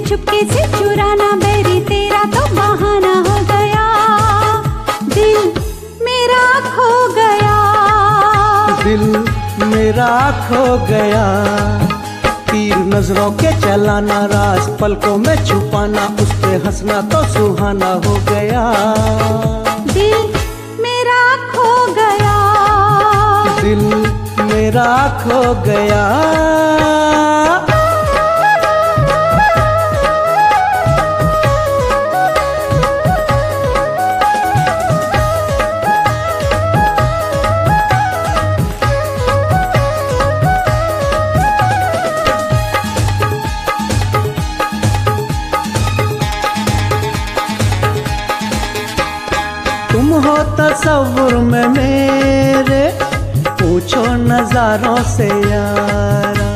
चुपके से चुराना बैरी तेरा तो बहाना हो गया। दिल मेरा खो गया, दिल मेरा खो गया। तीर नजरों के चलाना, राज पलकों में छुपाना, उस पे हंसना तो सुहाना हो गया। दिल मेरा खो गया, दिल मेरा खो गया। तुम हो तसव्वुर में मेरे, पूछो नजारों से यारा।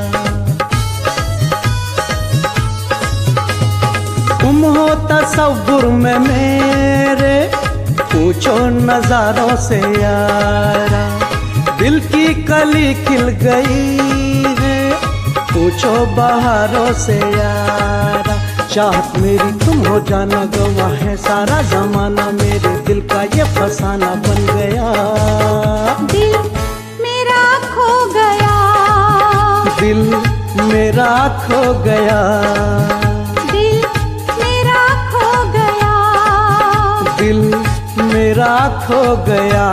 तुम हो तसव्वुर में मेरे, पूछो नजारों से यारा। दिल की कली खिल गई है, पूछो बहारों से यारा। चाहत मेरी तुम हो जाना, गवाह है सारा जमाना, मेरे दिल का ये फसाना बन गया। दिल मेरा खो गया, दिल मेरा खो गया। दिल मेरा खो गया, दिल मेरा खो गया।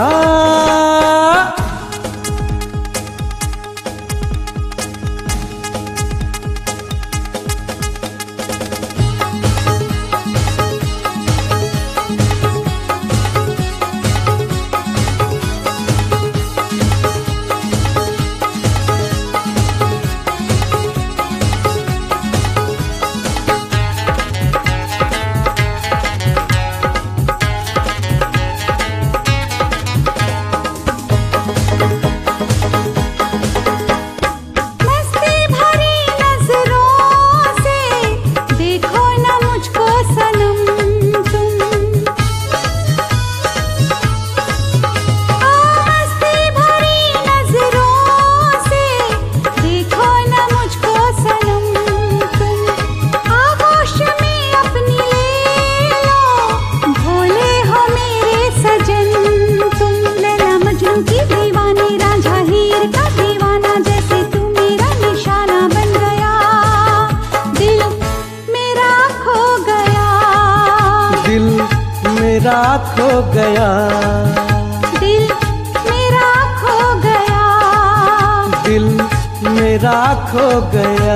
मेरा खो गया, दिल मेरा खो गया, दिल मेरा खो गया।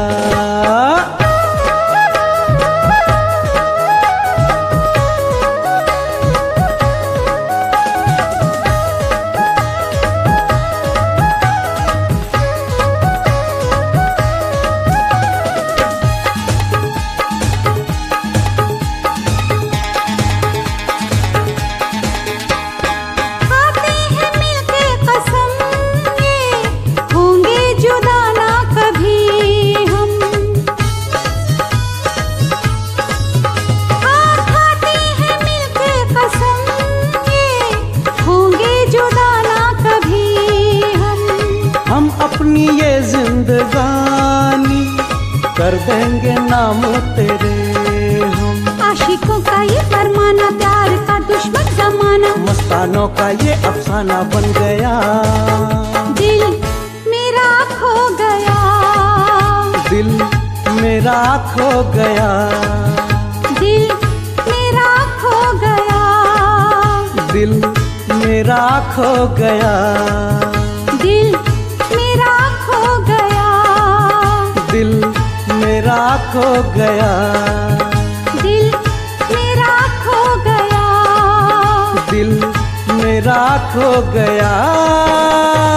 अपनी ये जिंदगानी कर देंगे नाम तेरे हम। आशिकों का ये फरमाना, प्यार का दुश्मन जमाना, मस्तानों का ये अफसाना बन गया। दिल मेरा खो गया, दिल मेरा खो गया, दिल मेरा खो गया, दिल मेरा खो गया, दिल मेरा खो गया, दिल मेरा खो गया, दिल मेरा खो गया, दिल मेरा खो गया।